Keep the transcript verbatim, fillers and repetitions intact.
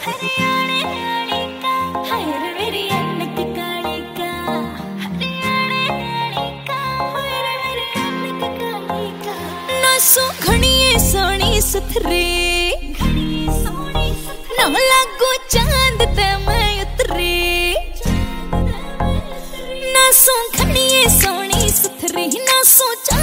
हरियाणे आने का हाय रे मेरी अनक काली का हरियाणे आने का हाय रे मेरी अनक काली का ना सो घणीए सोनी सुथरी ना लागो चांद ते मैं उतरी ना सो घणीए सोनी सुथरी ना सो